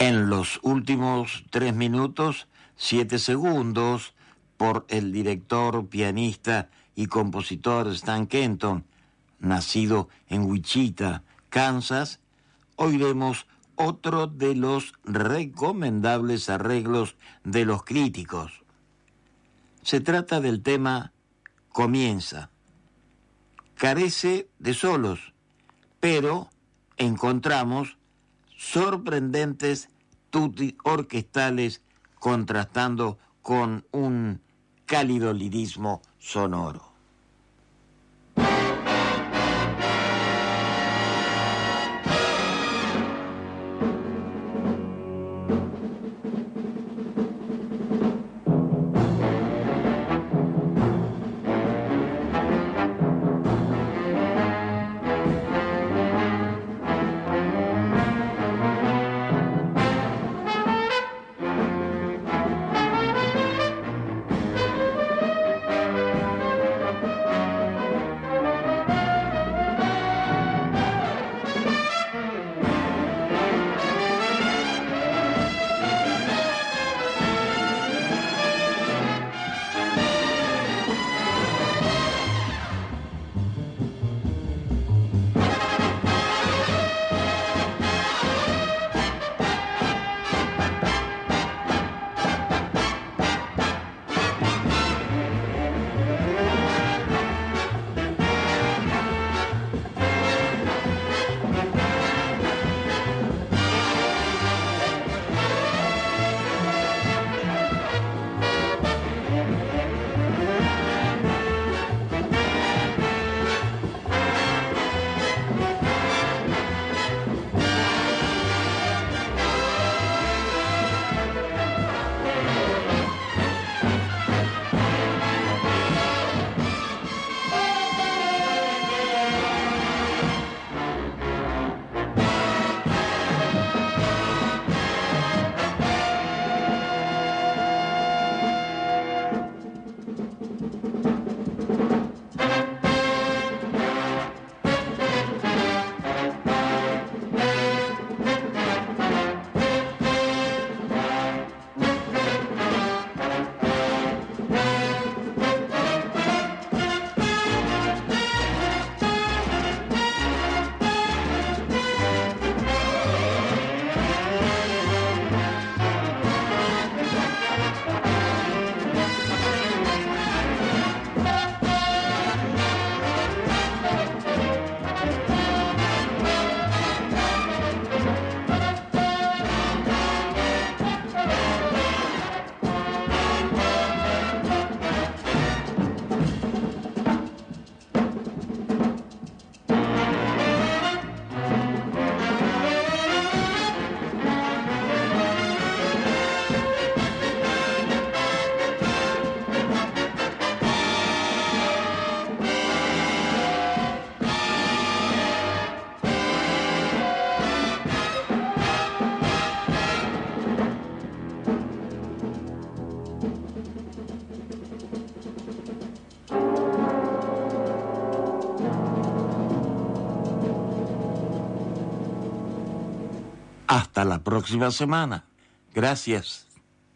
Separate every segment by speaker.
Speaker 1: En los últimos 3 minutos, 7 segundos, por el director, pianista y compositor Stan Kenton, nacido en Wichita, Kansas, oiremos otro de los recomendables arreglos de los críticos. Se trata del tema Comienza. Carece de solos, pero encontramos sorprendentes tutti orquestales contrastando con un cálido lirismo sonoro. Hasta la próxima semana. Gracias.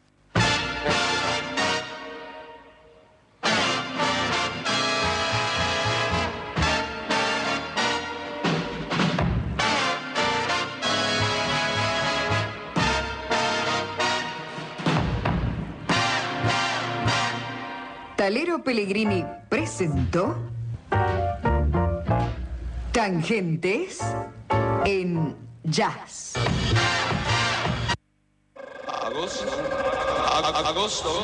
Speaker 2: Talero Pellegrini presentó Tangentes en Jazz.
Speaker 3: Agosto.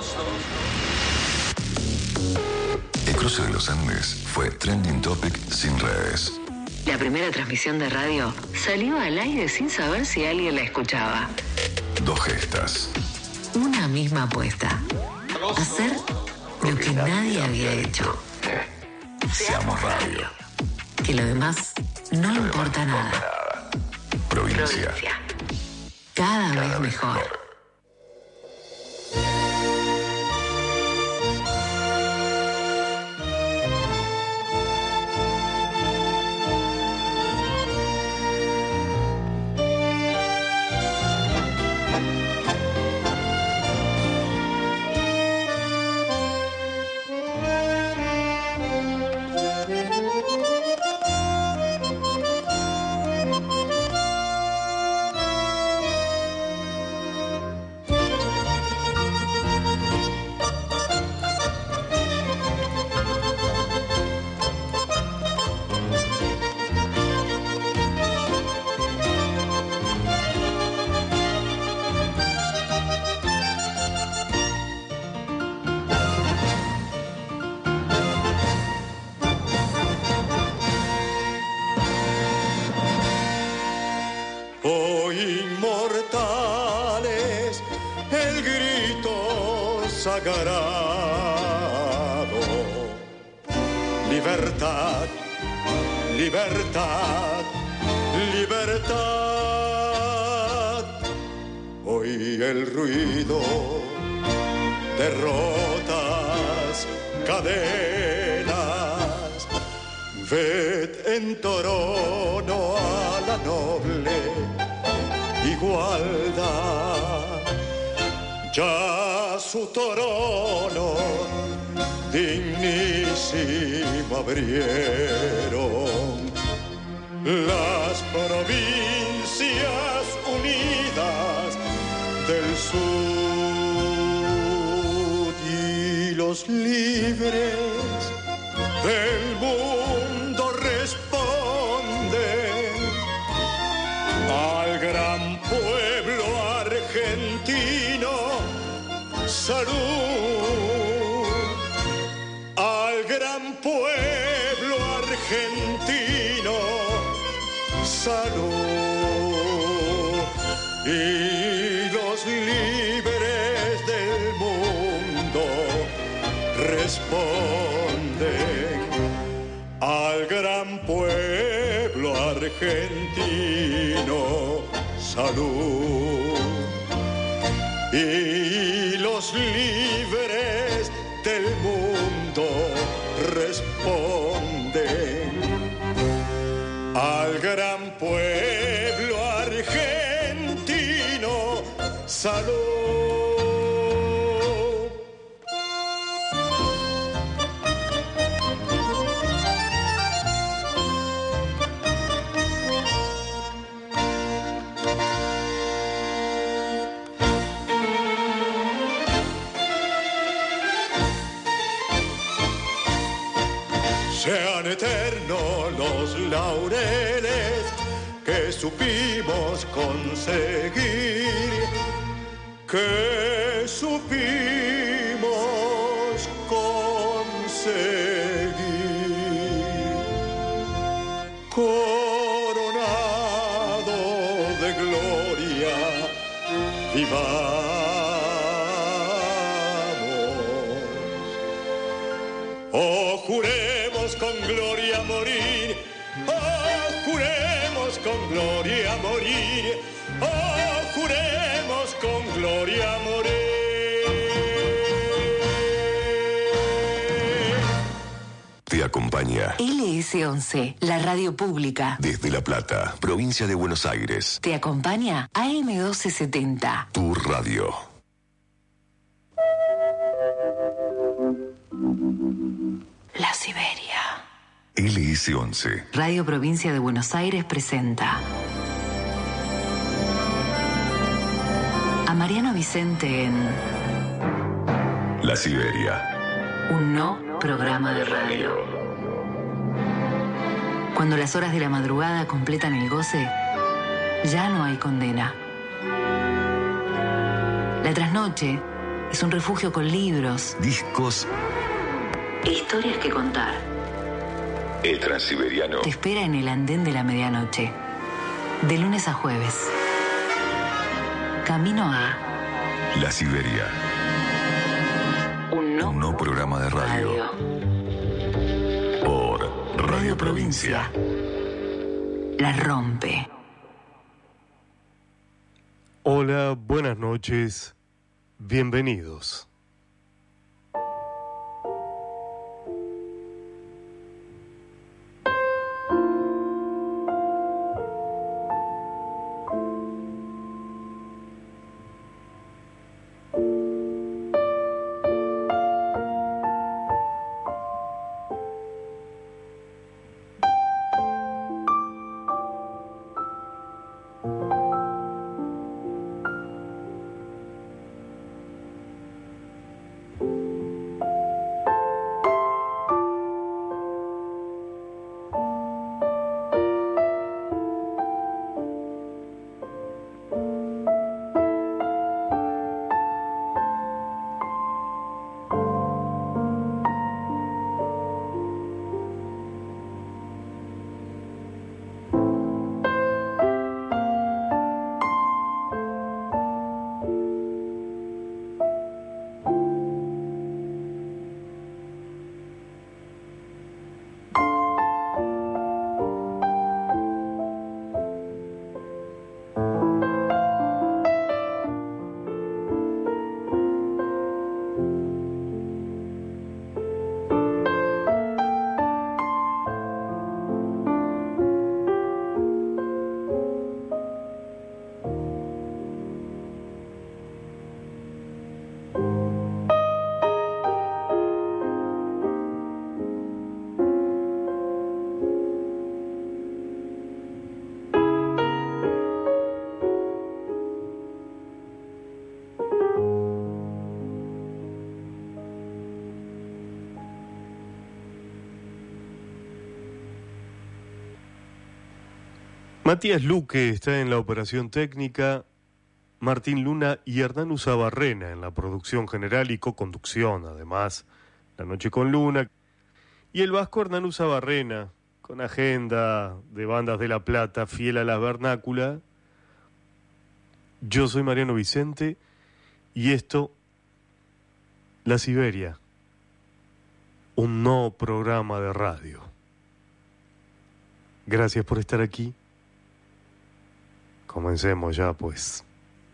Speaker 4: El cruce de los Andes fue trending topic sin redes.
Speaker 5: La primera transmisión de radio salió al aire sin saber si alguien la escuchaba.
Speaker 4: 2 gestas.
Speaker 5: Una misma apuesta. Hacer lo que nadie había hecho.
Speaker 4: Seamos radio.
Speaker 5: Que lo demás no importa nada.
Speaker 4: Provincia.
Speaker 5: Cada vez mejor.
Speaker 3: sagrado. Libertad, libertad, libertad. Hoy el ruido de rotas cadenas. Ved en Torono a la noble igualdad. Ya su trono dignísimo abrieron las provincias unidas del sur y los libres del mundo responden al gran pueblo argentino. Salud al gran pueblo argentino. Salud y los libres del mundo responden al gran pueblo argentino. Salud y los libres del mundo responden al gran pueblo argentino. Salud. Sean eternos los laureles que supimos conseguir, que supimos conseguir. Coronado de gloria, vivamos. Oh, juremos con gloria morir. Oh, juremos con gloria morir. Oh, juremos con gloria morir.
Speaker 4: Te acompaña
Speaker 5: LS11, la radio pública.
Speaker 4: desde La Plata, provincia de Buenos Aires.
Speaker 5: Te acompaña AM1270.
Speaker 4: Tu radio.
Speaker 5: La Siberia.
Speaker 4: LS11.
Speaker 5: Radio Provincia de Buenos Aires presenta a Mariano Vicente en
Speaker 4: La Siberia.
Speaker 5: un no programa de radio. Cuando las horas de la madrugada completan el goce, ya no hay condena. La trasnoche es un refugio con libros
Speaker 4: Discos.
Speaker 5: e historias que contar.
Speaker 4: El Transiberiano.
Speaker 5: Te espera en el andén de la medianoche, de lunes a jueves. Camino a
Speaker 4: La Siberia.
Speaker 5: un
Speaker 4: Un no programa de radio. Por Radio Provincia.
Speaker 5: La rompe.
Speaker 6: Hola, buenas noches. Bienvenidos. Matías Luque está en la operación técnica, Martín Luna y Hernán Usabarrena en la producción general y co-conducción, además, La Noche con Luna. Y el vasco Hernán Usabarrena, con agenda de bandas de La Plata, fiel a la vernácula. Yo soy Mariano Vicente y esto, La Siberia, un no programa de radio. Gracias por estar aquí. Comencemos ya, pues.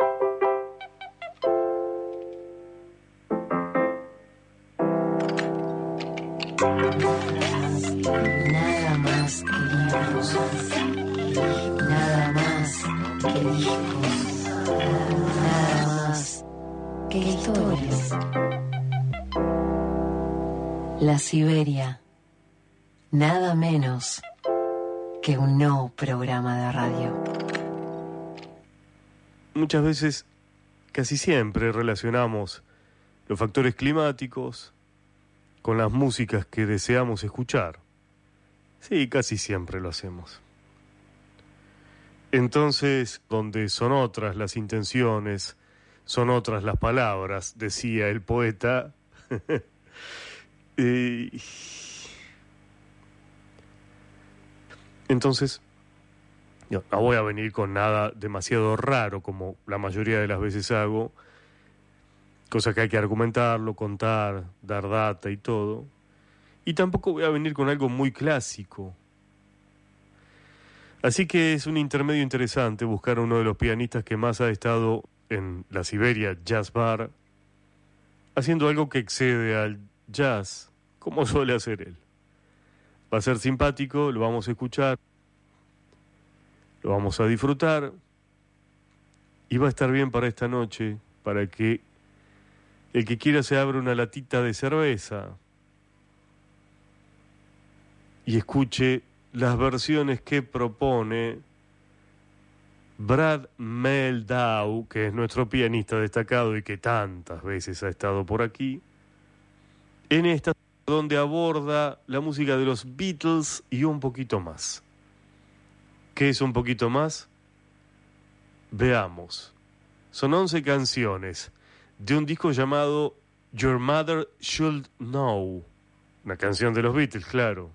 Speaker 5: Nada más que libros, nada más que discos, nada más que historias. La Siberia, nada menos que un no programa de radio.
Speaker 6: Muchas veces, casi siempre, relacionamos los factores climáticos con las músicas que deseamos escuchar. Sí, casi siempre lo hacemos. Entonces, donde son otras las intenciones, son otras las palabras, decía el poeta. Entonces, no voy a venir con nada demasiado raro como la mayoría de las veces hago, cosa que hay que argumentarlo, contar, dar data y todo. Y tampoco voy a venir con algo muy clásico. Así que es un intermedio interesante buscar a uno de los pianistas que más ha estado en la Siberia Jazz Bar, haciendo algo que excede al jazz, como suele hacer él. Va a ser simpático, lo vamos a escuchar, lo vamos a disfrutar, y va a estar bien para esta noche, para que el que quiera se abra una latita de cerveza y escuche las versiones que propone Brad Mehldau, que es nuestro pianista destacado y que tantas veces ha estado por aquí, en esta donde aborda la música de los Beatles y un poquito más. ¿Qué es un poquito más? Veamos. Son 11 canciones de un disco llamado Your Mother Should Know, una canción de los Beatles, claro.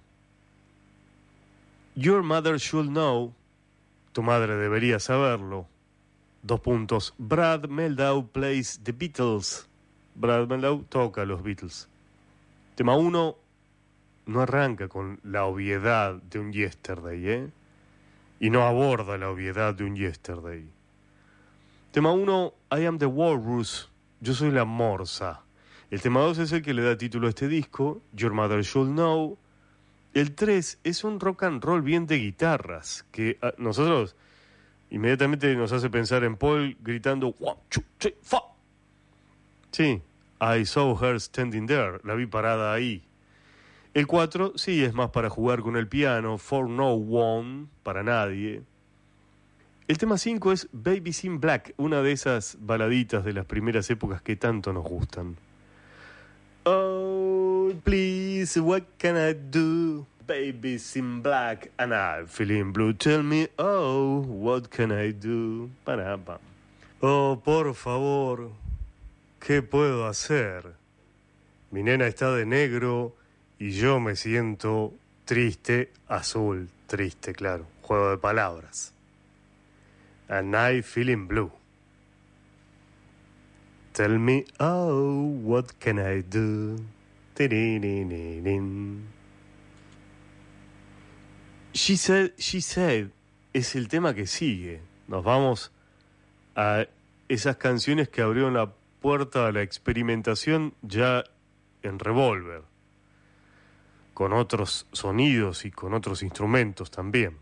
Speaker 6: Your Mother Should Know, tu madre debería saberlo. : Brad Mehldau plays the Beatles. Brad Mehldau toca a los Beatles. Tema 1 no arranca con la obviedad de un Yesterday, y no aborda la obviedad de un Yesterday. Tema 1, I am the Walrus, yo soy la morsa. El tema 2 es el que le da título a este disco, Your Mother Should Know. El 3 es un rock and roll bien de guitarras, que a nosotros inmediatamente nos hace pensar en Paul gritando 1, 2, 3, 4. Sí, I saw her standing there, la vi parada ahí. El 4 sí es más para jugar con el piano, For No One, para nadie. El tema 5 es Baby's in Black, una de esas baladitas de las primeras épocas que tanto nos gustan. Oh, please, what can I do? Baby's in black and I'm feeling blue. Tell me, oh, what can I do? Parapam. Oh, por favor, ¿qué puedo hacer? Mi nena está de negro y yo me siento triste, azul, triste, claro. Juego de palabras. And I'm feeling blue. Tell me, oh, what can I do? She Said es el tema que sigue. Nos vamos a esas canciones que abrieron la puerta a la experimentación ya en Revolver, con otros sonidos y con otros instrumentos también.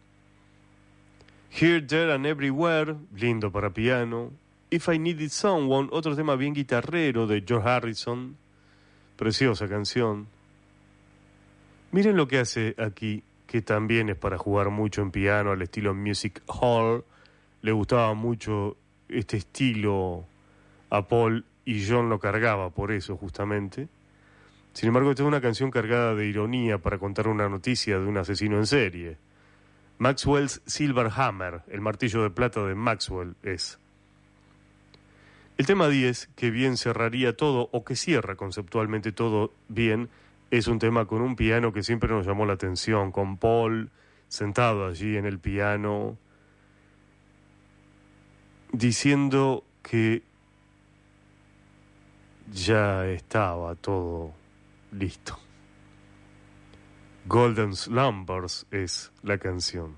Speaker 6: Here, There and Everywhere, lindo para piano. If I Needed Someone, otro tema bien guitarrero de George Harrison, preciosa canción. Miren lo que hace aquí, que también es para jugar mucho en piano al estilo Music Hall. Le gustaba mucho este estilo a Paul y John lo cargaba por eso justamente. Sin embargo, esta es una canción cargada de ironía para contar una noticia de un asesino en serie. Maxwell's Silver Hammer, el martillo de plata de Maxwell es. El tema 10, que bien cerraría todo, o que cierra conceptualmente todo bien, es un tema con un piano que siempre nos llamó la atención, con Paul sentado allí en el piano, diciendo que ya estaba todo listo. Golden Slumbers es la canción.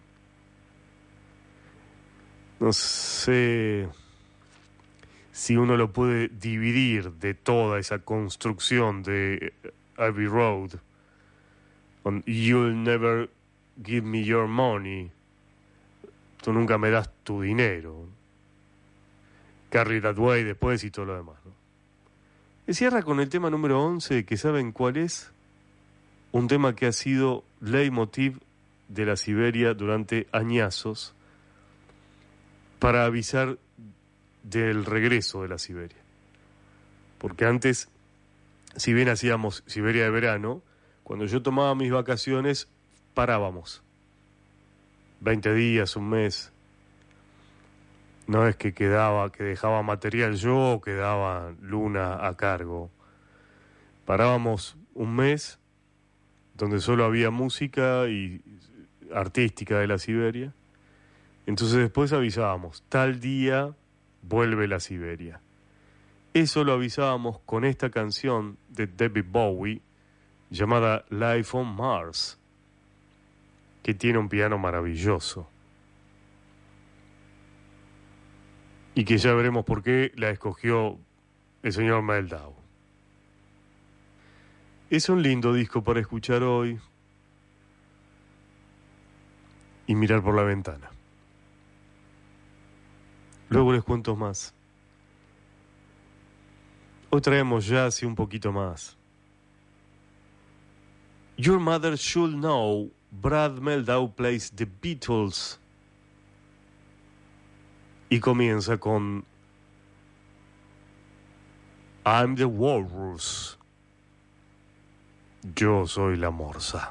Speaker 6: No sé si uno lo puede dividir de toda esa construcción de Abbey Road, on You'll Never Give Me Your Money, tú nunca me das tu dinero, Carry That Way después y todo lo demás, ¿no? Y cierra con el tema número 11, que saben cuál es, un tema que ha sido leitmotiv de la Siberia durante añazos para avisar del regreso de la Siberia. Porque antes, si bien hacíamos Siberia de verano, cuando yo tomaba mis vacaciones, parábamos. 20 días, un mes. No es que dejaba material yo o quedaba Luna a cargo. Parábamos un mes donde solo había música y artística de la Siberia. Entonces después avisábamos, tal día vuelve la Siberia. Eso lo avisábamos con esta canción de David Bowie llamada Life on Mars, que tiene un piano maravilloso. Y que ya veremos por qué la escogió el señor Meldau. Es un lindo disco para escuchar hoy y mirar por la ventana. Luego les cuento más. Hoy traemos jazz y un poquito más. Your Mother Should Know, Brad Meldau plays The Beatles. Y comienza con I'm the Walrus. Yo soy la morsa.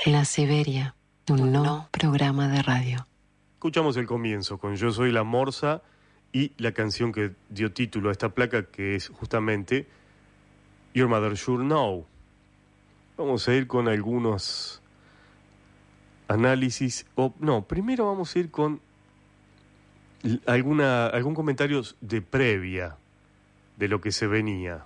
Speaker 5: La Siberia, un no programa de radio.
Speaker 6: Escuchamos el comienzo con Yo Soy la Morsa y la canción que dio título a esta placa, que es justamente Your Mother Should Know. Vamos a ir con algunos análisis, primero vamos a ir con algún comentario de previa de lo que se venía.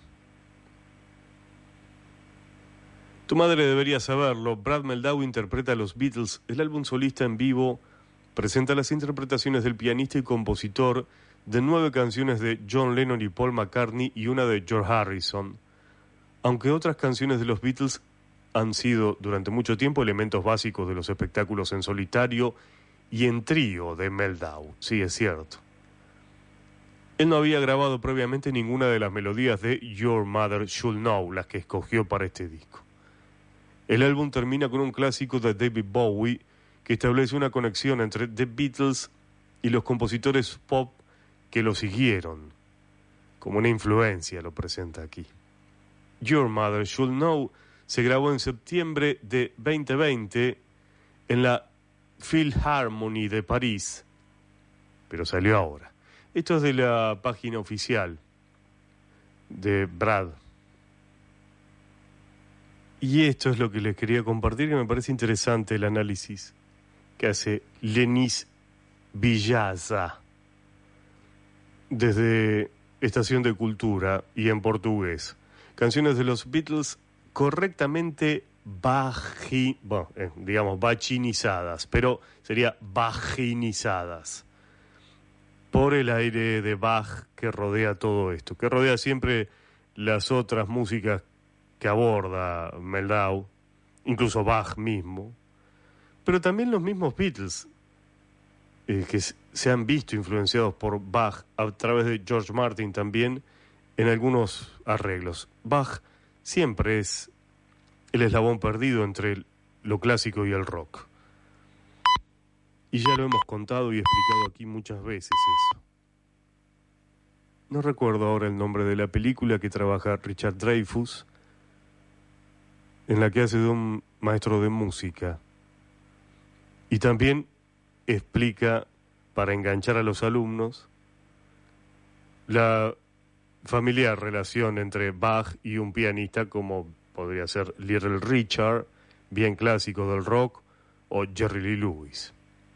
Speaker 6: Tu madre debería saberlo. Brad Mehldau interpreta a los Beatles. El álbum solista en vivo presenta las interpretaciones del pianista y compositor de 9 canciones de John Lennon y Paul McCartney y una de George Harrison. Aunque otras canciones de los Beatles han sido durante mucho tiempo elementos básicos de los espectáculos en solitario y en trío de Mehldau. Sí, es cierto. Él no había grabado previamente ninguna de las melodías de Your Mother Should Know, las que escogió para este disco. El álbum termina con un clásico de David Bowie que establece una conexión entre The Beatles y los compositores pop que lo siguieron. Como una influencia lo presenta aquí. Your Mother Should Know se grabó en septiembre de 2020 en la Philharmonie de París, pero salió ahora. Esto es de la página oficial de Brad. Y esto es lo que les quería compartir, que me parece interesante el análisis que hace Lenis Villaza desde Estación de Cultura y en portugués. Canciones de los Beatles correctamente vaginizadas, pero sería vaginizadas por el aire de Bach que rodea todo esto, que rodea siempre las otras músicas que aborda Mehldau, incluso Bach mismo, pero también los mismos Beatles, que se han visto influenciados por Bach a través de George Martin también en algunos arreglos. Bach siempre es el eslabón perdido entre lo clásico y el rock. Y ya lo hemos contado y explicado aquí muchas veces eso. No recuerdo ahora el nombre de la película que trabaja Richard Dreyfuss, en la que hace de un maestro de música. Y también explica, para enganchar a los alumnos, la familiar relación entre Bach y un pianista como podría ser Little Richard, bien clásico del rock, o Jerry Lee Lewis.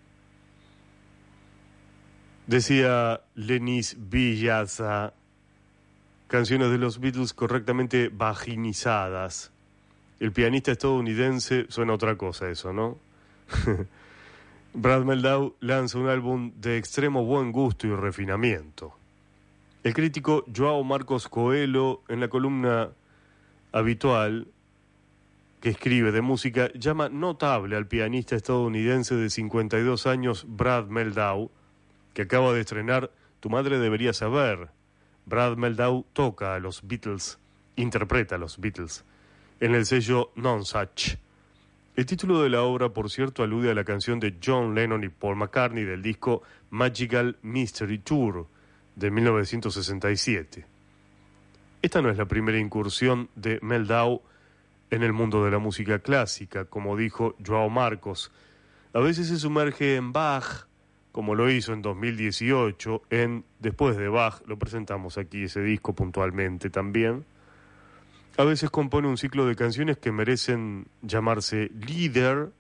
Speaker 6: Decía Lenis Villaza, canciones de los Beatles correctamente vaginizadas. El pianista estadounidense, suena otra cosa eso, ¿no? Brad Mehldau lanza un álbum de extremo buen gusto y refinamiento. El crítico João Marcos Coelho, en la columna habitual que escribe de música, llama notable al pianista estadounidense de 52 años Brad Mehldau, que acaba de estrenar Tu madre debería saber. Brad Mehldau toca a los Beatles, interpreta a los Beatles, en el sello Nonsuch. El título de la obra, por cierto, alude a la canción de John Lennon y Paul McCartney del disco Magical Mystery Tour de 1967. Esta no es la primera incursión de Mehldau en el mundo de la música clásica, como dijo João Marcos. A veces se sumerge en Bach, como lo hizo en 2018 en Después de Bach, lo presentamos aquí ese disco puntualmente también. A veces compone un ciclo de canciones que merecen llamarse Lieder,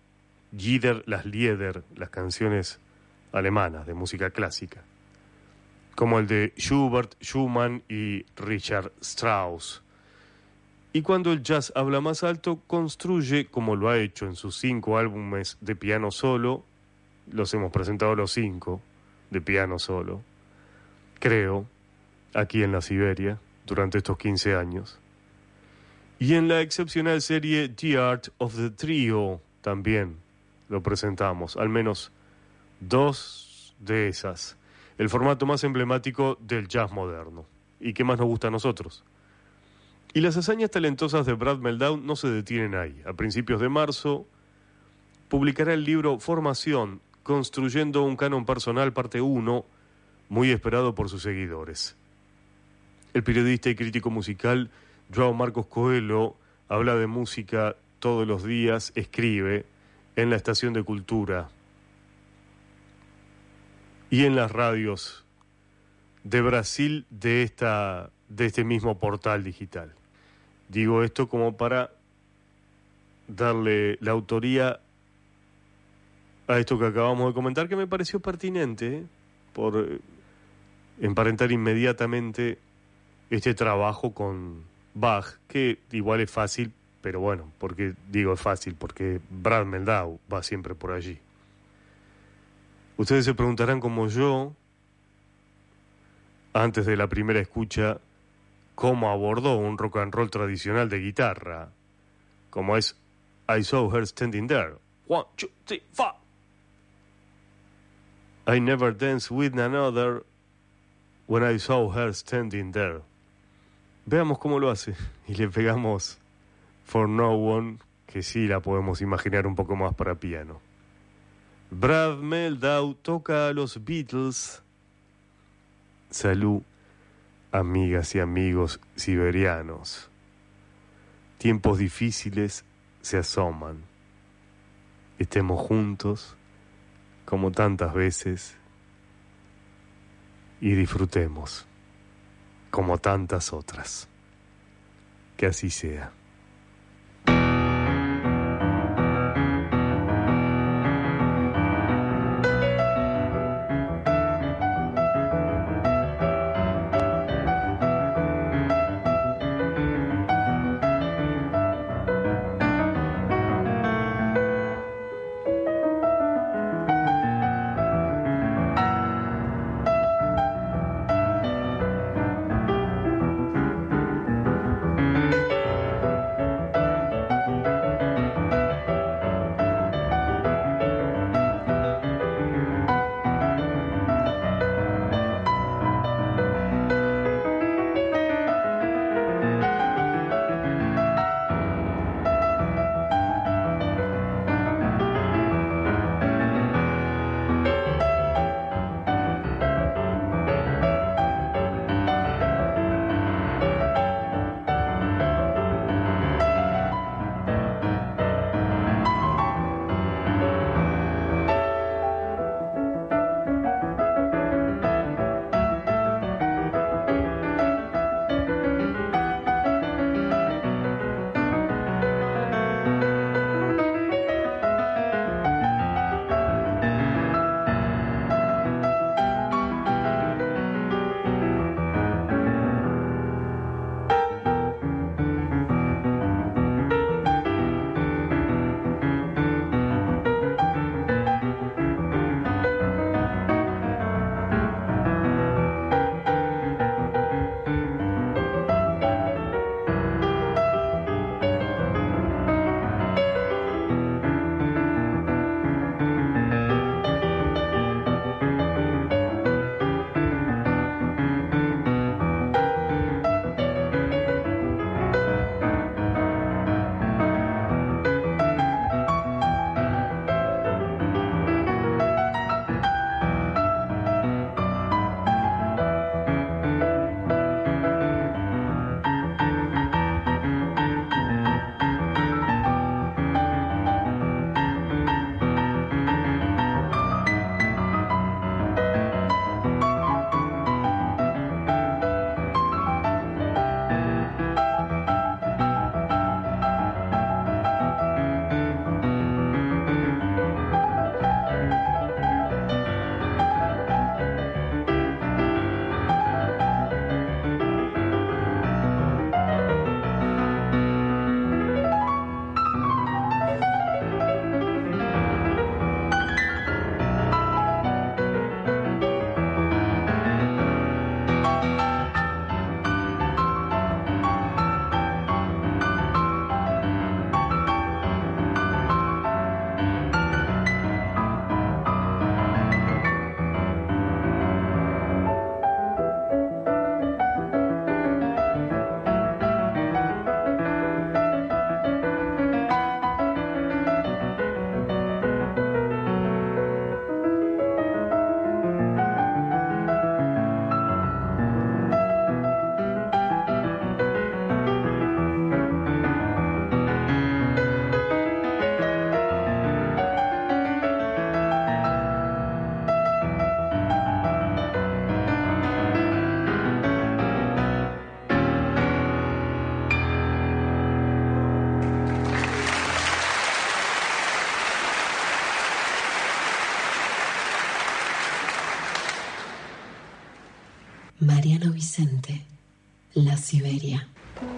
Speaker 6: las canciones alemanas de música clásica, como el de Schubert, Schumann y Richard Strauss. Y cuando el jazz habla más alto, construye, como lo ha hecho en sus 5 álbumes de piano solo, los hemos presentado los 5 de piano solo, creo, aquí en la Siberia, durante estos 15 años. Y en la excepcional serie The Art of the Trio también lo presentamos, al menos 2 de esas. El formato más emblemático del jazz moderno y que más nos gusta a nosotros. Y las hazañas talentosas de Brad Mehldau no se detienen ahí. A principios de marzo publicará el libro Formación, construyendo un canon personal, parte 1, muy esperado por sus seguidores. El periodista y crítico musical João Marcos Coelho habla de música todos los días escribe en la estación de Cultura y en las radios de Brasil de este mismo portal digital. Digo esto como para darle la autoría a esto que acabamos de comentar, que me pareció pertinente, por emparentar inmediatamente este trabajo con Bach, que igual es fácil, pero bueno, porque digo es fácil, porque Brad Meldau va siempre por allí. Ustedes se preguntarán como yo, antes de la primera escucha, cómo abordó un rock and roll tradicional de guitarra, como es I Saw Her Standing There. 1, 2, 3, 4. I never danced with another when I saw her standing there. Veamos cómo lo hace. Y le pegamos For No One, que sí la podemos imaginar un poco más para piano. Brad Meldau toca a los Beatles. Salud, amigas y amigos siberianos. Tiempos difíciles se asoman. Estemos juntos, como tantas veces, y disfrutemos, como tantas otras. Que así sea.
Speaker 5: Mariano Vicente, La Siberia.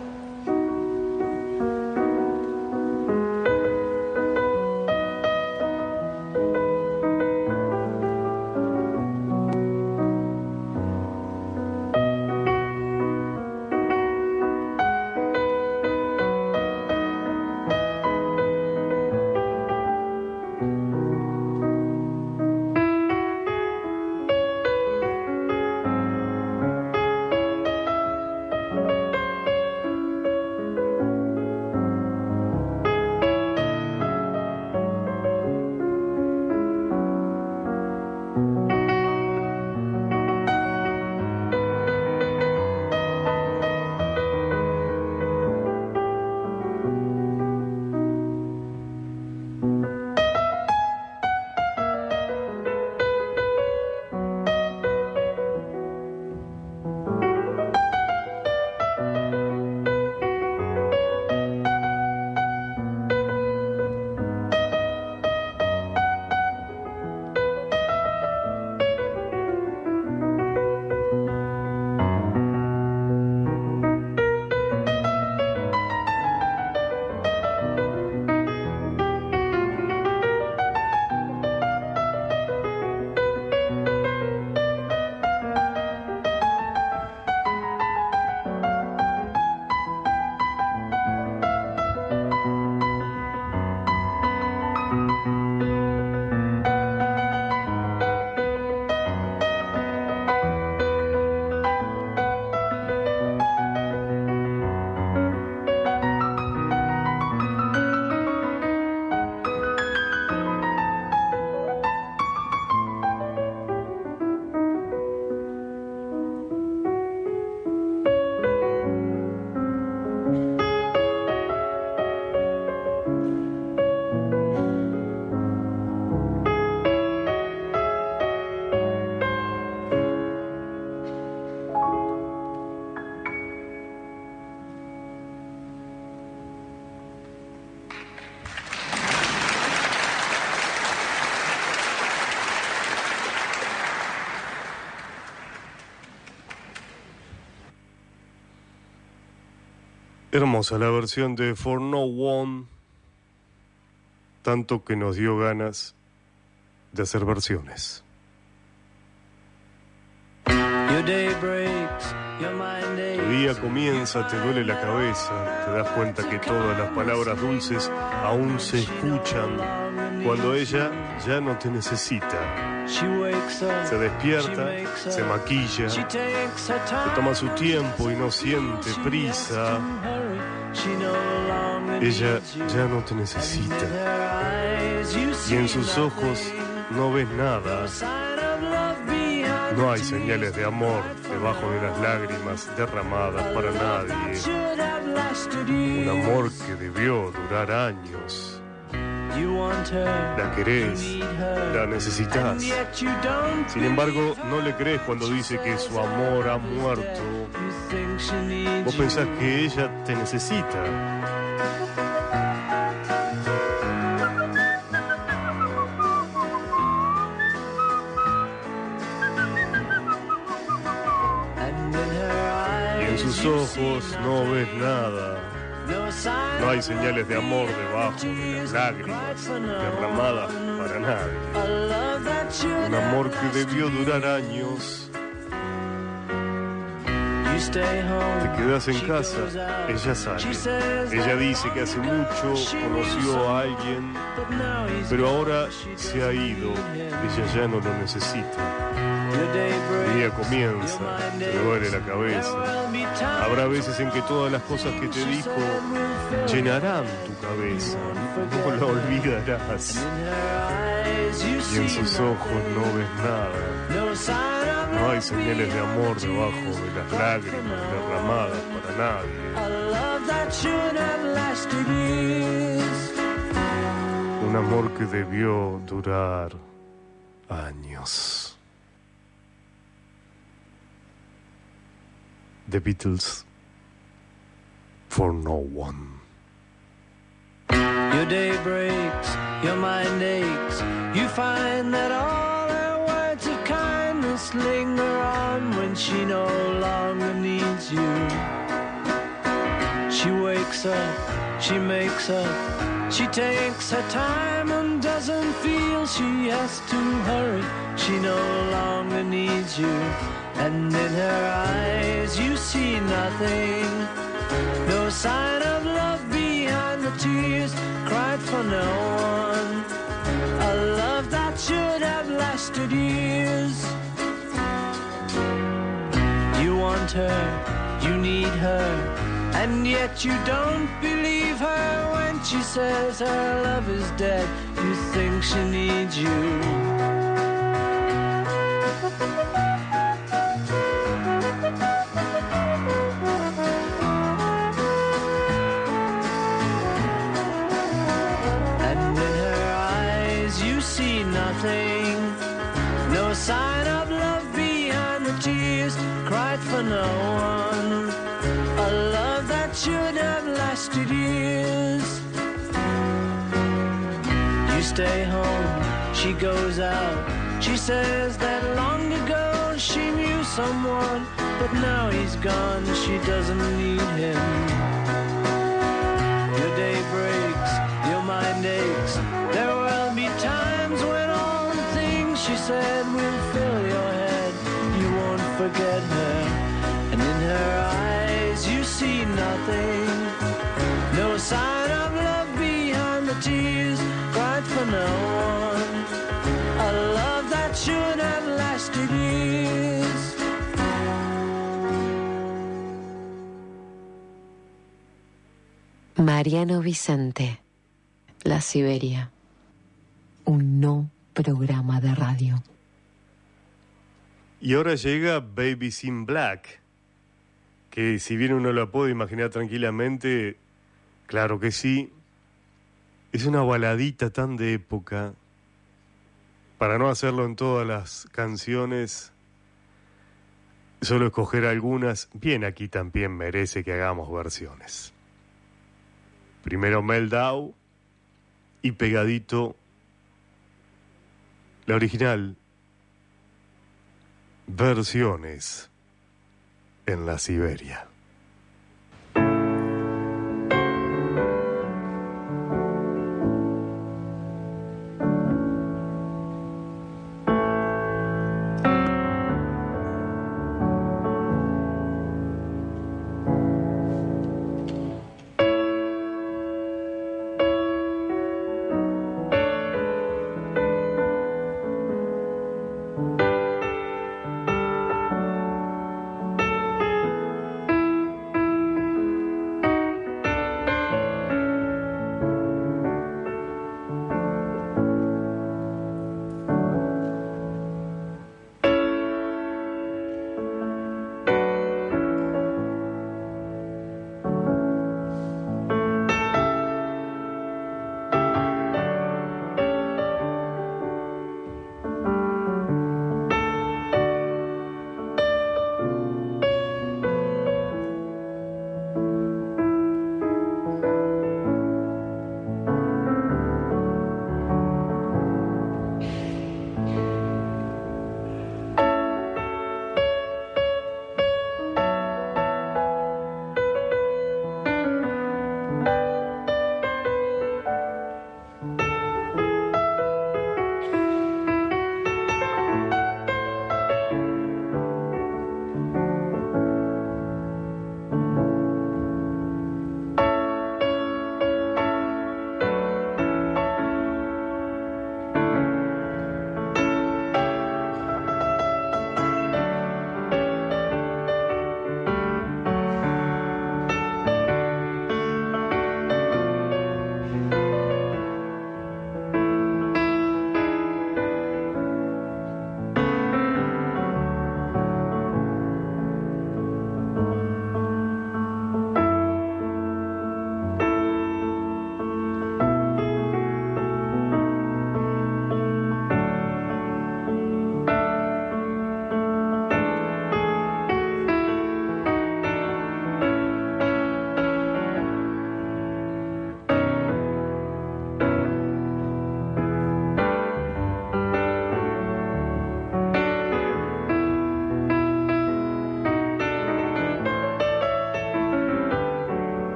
Speaker 6: Hermosa la versión de For No One, tanto que nos dio ganas de hacer versiones. Tu día comienza, te duele la cabeza, te das cuenta que todas las palabras dulces aún se escuchan cuando ella ya no te necesita. Se despierta, se maquilla, se toma su tiempo y no siente prisa. Ella ya no te necesita. Y en sus ojos no ves nada. No hay señales de amor debajo de las lágrimas derramadas para nadie. Un amor que debió durar años. La querés, la necesitas. Sin embargo, no le crees cuando dice que su amor ha muerto. Vos pensás que ella te necesita. Y en sus ojos no ves nada. No hay señales de amor debajo de las lágrimas derramadas para nadie. Un amor que debió durar años. Te quedas en casa, ella sale. Ella dice que hace mucho conoció a alguien, pero ahora se ha ido. Ella ya no lo necesita. El día comienza, te duele la cabeza. Habrá veces en que todas las cosas que te dijo llenarán tu cabeza, no la olvidarás. Y en sus ojos no ves nada. No hay señales de amor debajo de las lágrimas derramadas para nadie. Un amor que debió durar años. The Beatles, For No One.
Speaker 7: Your day breaks, your mind aches. You find that all her words of kindness linger on when she no longer needs you. She wakes up, she makes up, she takes her time and doesn't feel she has to hurry. She no longer needs you, and in her eyes you see nothing. No sign of love behind the tears cried for no one. A love that should have lasted years. You want her, you need her, and yet you don't believe her when she says her love is dead. You think she needs you. And in her eyes you see nothing. No sign of love behind the tears cried for no one. A love that should have lasted years. You stay home, she goes out. She says that long ago she knew someone, but now he's gone, she doesn't need him. Your day breaks, your mind aches. There will be times when all the things she said will fill your head. You won't forget her, and in her eyes you see nothing. No sign of love behind the tears cried for no one. A love that should have lasted years.
Speaker 5: Mariano Vicente, La Siberia. Un no programa de radio.
Speaker 6: Y ahora llega Baby's in Black, que si bien uno la puede imaginar tranquilamente, claro que sí, es una baladita tan de época. Para no hacerlo en todas las canciones, solo escoger algunas, bien aquí también merece que hagamos versiones. Primero Meltdown y pegadito la original, versiones en la Siberia.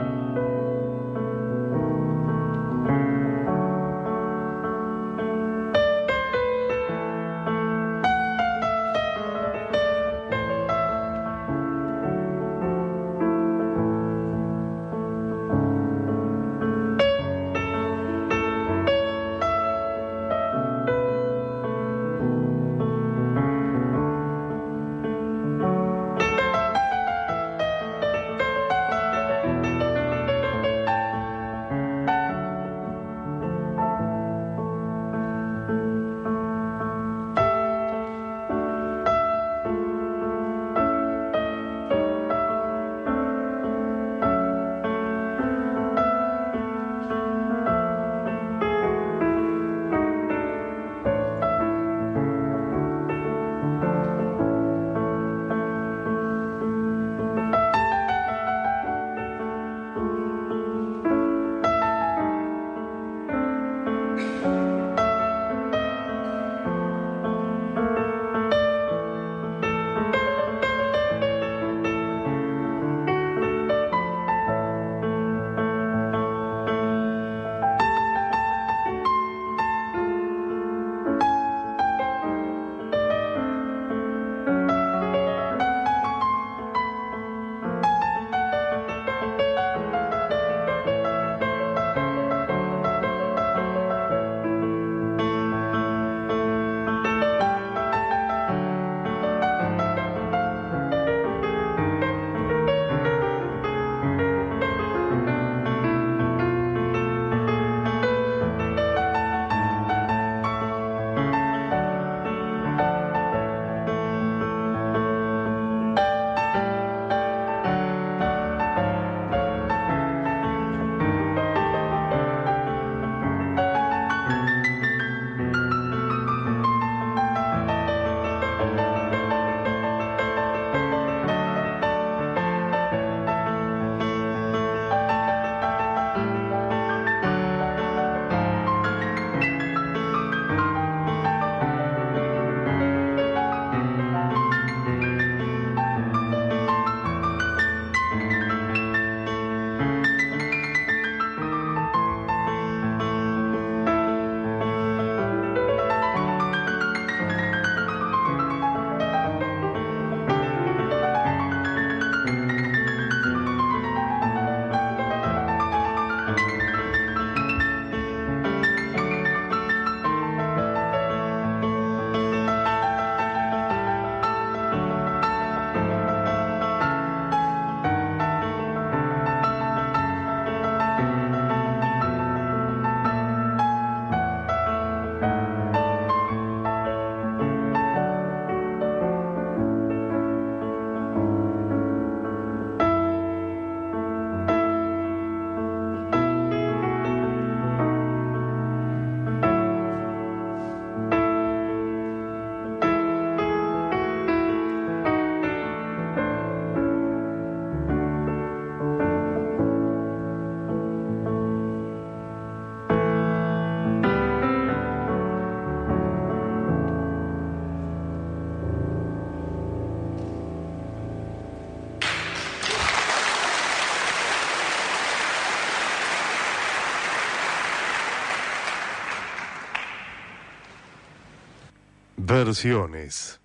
Speaker 6: Versiones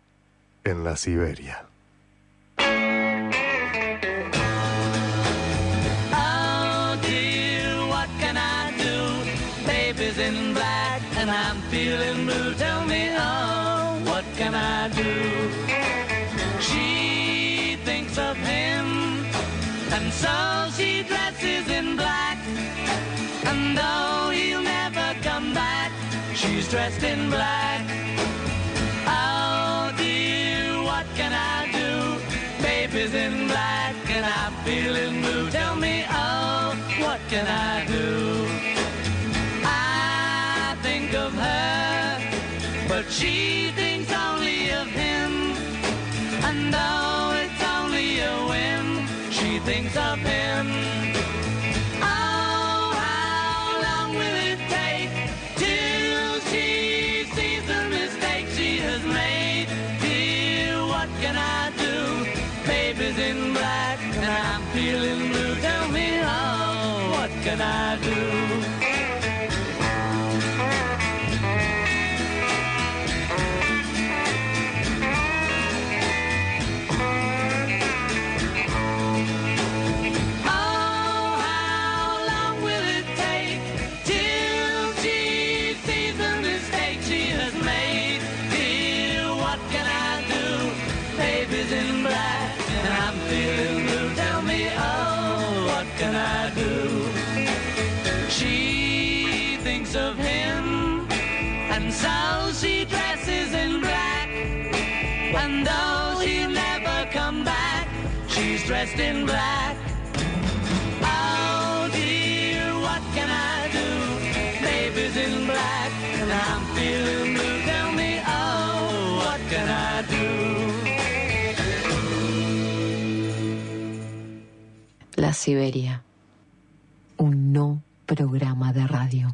Speaker 6: en la Siberia.
Speaker 7: Oh dear, what can I do? Baby's in black and I'm feeling blue. Tell me, oh, what can I do? She thinks of him and so she dresses in black. And though he'll never come back, she's dressed in black. Oh dear, what can I do? Baby's in black and I'm feeling blue. Tell me, oh, what can I do? I think of her, but she thinks only of him. And though it's only a whim, she thinks of him. Oh, how long will it take till she sees the mistake she has made? Dear, what can I do? Baby's in black and I'm feeling blue. Tell me, dressed in black. Oh dear, what can I do? Baby's in black and I'm feeling blue. Tell me, oh, what can I do?
Speaker 5: La Siberia, un no programa de radio.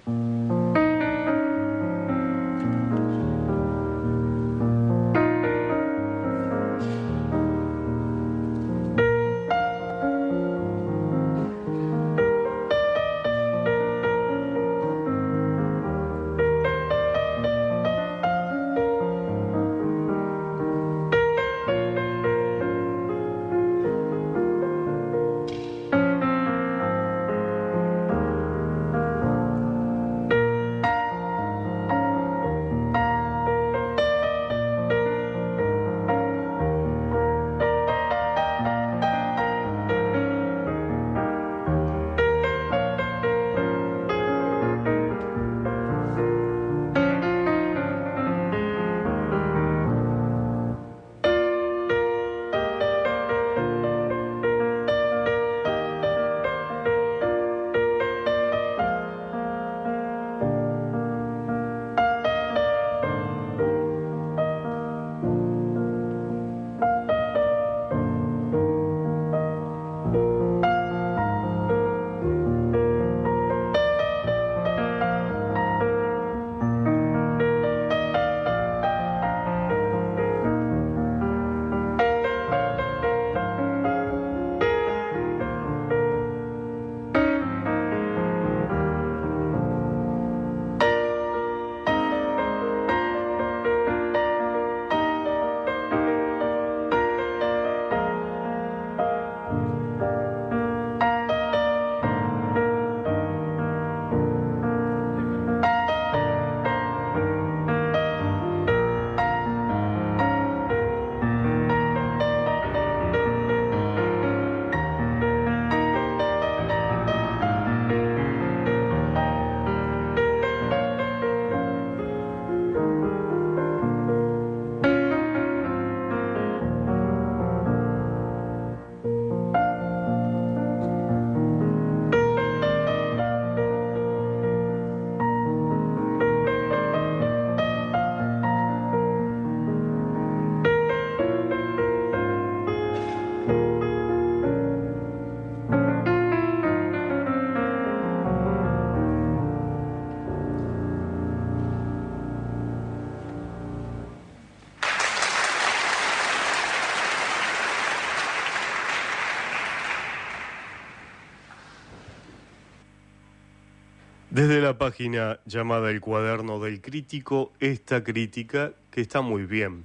Speaker 6: Desde la página llamada El Cuaderno del Crítico, esta crítica que está muy bien.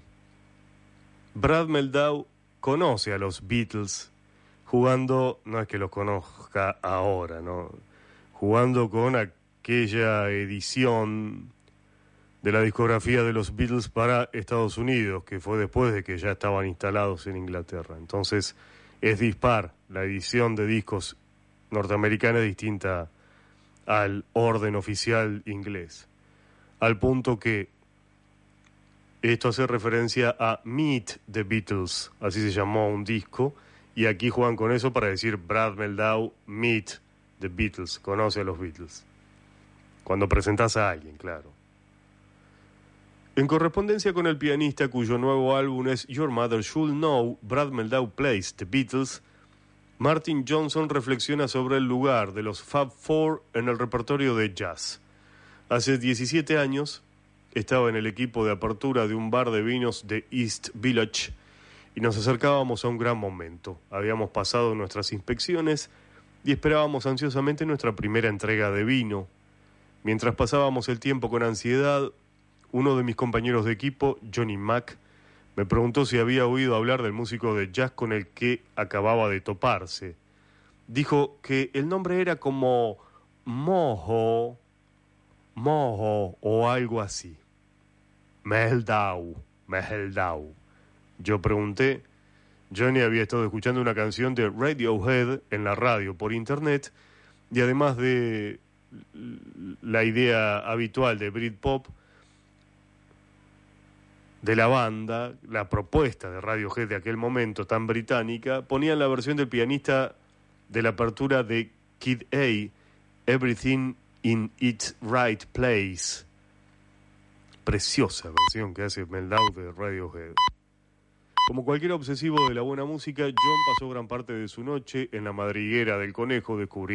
Speaker 6: Brad Mehldau conoce a los Beatles jugando, no es que los conozca ahora, ¿no? Jugando con aquella edición de la discografía de los Beatles para Estados Unidos, que fue después de que ya estaban instalados en Inglaterra. Entonces es dispar, la edición de discos norteamericana es distinta al orden oficial inglés, al punto que esto hace referencia a Meet the Beatles, así se llamó un disco, y aquí juegan con eso para decir Brad Mehldau Meet the Beatles, conoce a los Beatles, cuando presentás a alguien, claro. En correspondencia con el pianista cuyo nuevo álbum es Your Mother Should Know, Brad Mehldau Plays the Beatles, Martin Johnson reflexiona sobre el lugar de los Fab Four en el repertorio de jazz. Hace 17 años estaba en el equipo de apertura de un bar de vinos de East Village y nos acercábamos a un gran momento. Habíamos pasado nuestras inspecciones y esperábamos ansiosamente nuestra primera entrega de vino. Mientras pasábamos el tiempo con ansiedad, uno de mis compañeros de equipo, Johnny Mack, me preguntó si había oído hablar del músico de jazz con el que acababa de toparse. Dijo que el nombre era como Mojo o algo así. Mehldau. Yo pregunté. Johnny había estado escuchando una canción de Radiohead en la radio por internet y además de la idea habitual de Britpop, de la banda, la propuesta de Radiohead de aquel momento tan británica, ponían la versión del pianista de la apertura de Kid A, Everything in its Right Place. Preciosa versión que hace Meldau de Radiohead. Como cualquier obsesivo de la buena música, John pasó gran parte de su noche en la madriguera del Conejo descubriendo